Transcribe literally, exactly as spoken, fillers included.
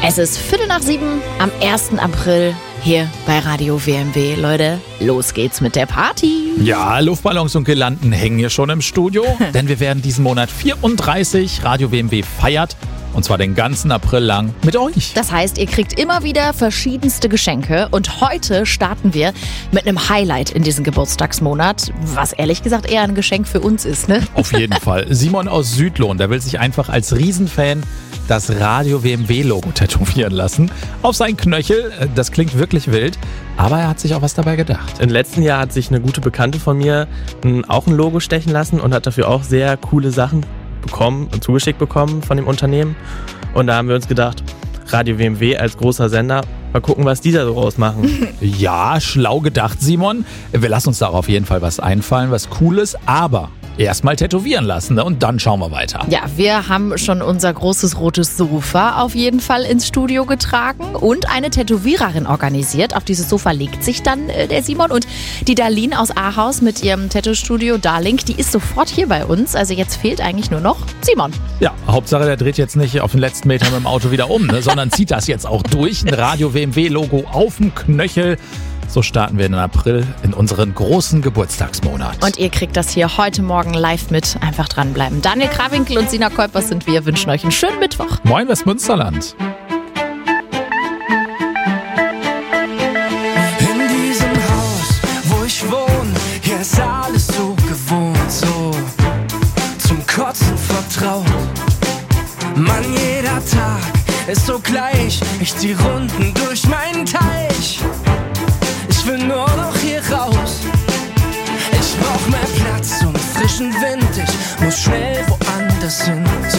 Es ist Viertel nach sieben am ersten April hier bei Radio W M W. Leute, los geht's mit der Party. Ja, Luftballons und Girlanden hängen hier schon im Studio, denn wir werden diesen Monat vierunddreißig. Radio W M W feiert. Und zwar den ganzen April lang mit euch. Das heißt, ihr kriegt immer wieder verschiedenste Geschenke. Und heute starten wir mit einem Highlight in diesem Geburtstagsmonat, was ehrlich gesagt eher ein Geschenk für uns ist, ne? Auf jeden Fall. Simon aus Südlohn, der will sich einfach als Riesenfan das Radio W M W-Logo tätowieren lassen. Auf seinen Knöchel. Das klingt wirklich wild, aber er hat sich auch was dabei gedacht. Im letzten Jahr hat sich eine gute Bekannte von mir auch ein Logo stechen lassen und hat dafür auch sehr coole Sachen bekommen und zugeschickt bekommen von dem Unternehmen. Und da haben wir uns gedacht, Radio W M W als großer Sender, mal gucken, was die da so rausmachen. Ja, schlau gedacht, Simon. Wir lassen uns da auf jeden Fall was einfallen, was Cooles, aber erstmal tätowieren lassen, ne? Und dann schauen wir weiter. Ja, wir haben schon unser großes rotes Sofa auf jeden Fall ins Studio getragen und eine Tätowiererin organisiert. Auf dieses Sofa legt sich dann äh, der Simon und die Darlene aus Ahaus mit ihrem Tattoo-Studio Darling, die ist sofort hier bei uns. Also jetzt fehlt eigentlich nur noch Simon. Ja, Hauptsache der dreht jetzt nicht auf den letzten Meter mit dem Auto wieder um, ne? Sondern zieht das jetzt auch durch. Ein Radio W M W-Logo auf dem Knöchel. So starten wir in April in unseren großen Geburtstagsmonat. Und ihr kriegt das hier heute Morgen live mit. Einfach dranbleiben. Daniel Krawinkel und Sina Kuipers sind wir. Wünschen euch einen schönen Mittwoch. Moin Westmünsterland. In diesem Haus, wo ich wohne, hier ist alles so gewohnt, so zum Kotzen vertraut. Mann, jeder Tag ist so gleich. Ich zieh Runden durch meinen Teich. Ich will nur noch hier raus. Ich brauch mehr Platz und frischen Wind. Ich muss schnell woanders hin.